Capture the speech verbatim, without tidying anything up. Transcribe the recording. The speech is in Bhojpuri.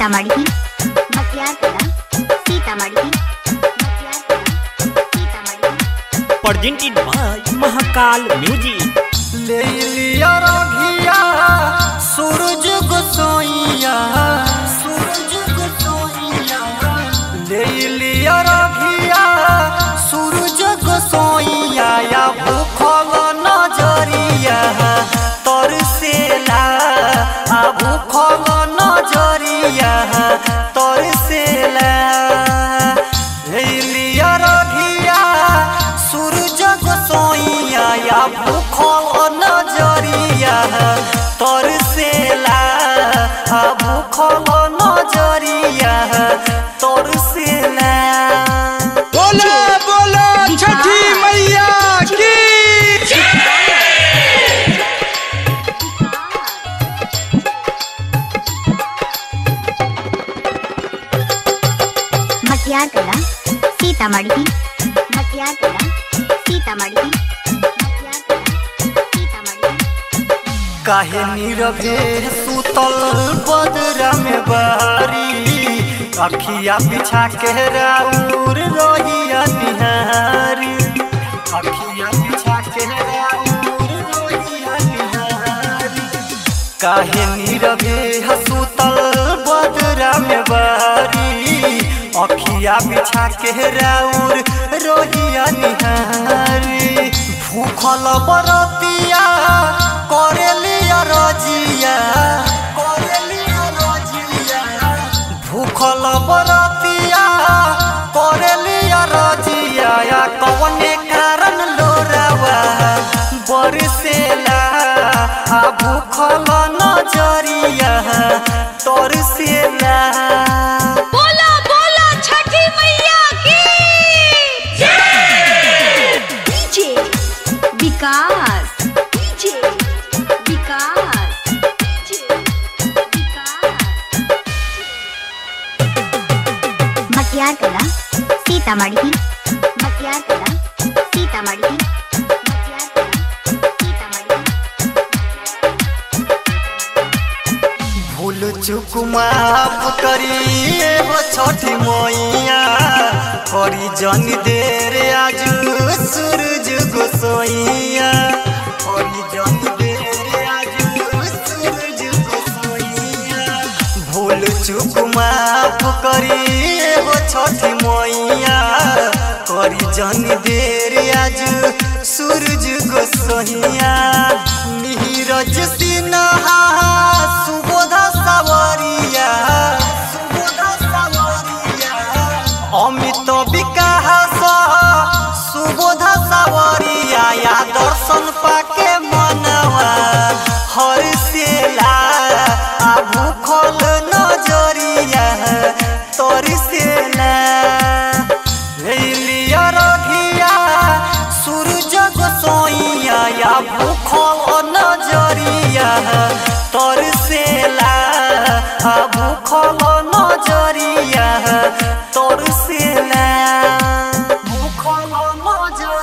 Sitamarhi Bakhtiyar Kala Sitamarhi Bakhtiyar Kala Sitamarhi presented by Mahakal music. ले लिया रघिया सूरज गोसाइया सूरज गोसाइया ले लिया रघिया सूरज गोसाइया या भूखल नजरिया तरसेला आ भूखल नजरिया तरसेला ले लिया रघिया सूरज गोसाइया या भूखल नजरिया तरसेला आ भूखल नजरिया तरसेला। बोला बोला छठी मैया की बख्तियार कला सीतामढ़ी बख्तियार कला सीतामढ़ी बख्तियार कला सीतामढ़ी काहे नीरवे सुतल बदरा में बारी अखिया पिछा के राउर रोहिया निहारी अखिया पिछा के राउर रोहिया निहारी काहे नीरवे सुतल बदरा में बारी अखिया बिछा के राउर रोहिया निहारी भूखल बरतिया करेलिया रजिया करेलिया रजिया भूखल बरतिया करेलिया रजिया या कवने कारण लोरावा बरसेला आ भूखल नजरिया तरसेला। बोला बोला छठी मैया की DJ Vikas DJ Vikas DJ Vikas Bakhtiyar Kala Sitamarhi Bakhtiyar Kala Sitamarhi Bakhtiyar Kala Sitamarhi भूल चुक माफ करिए हो छठी मैया करी जन देर आज सूरज गोसाइया करी जन देर आज सूरज गोसाइया भूल चुक माफ करिए हो छठी मैया करी जन देर आज सूरज गोसाइया नीरज सिन्हा सुबोध सावरिया सुबोध सावरिया अमित विकास सुबोध सावरिया या दर्शन पाके मनवा हरसेला आ भूखल नजरिया तरसेला लिया रघिया सूरज गोसाइया या भूखल नजरिया तरसेला आ भूखल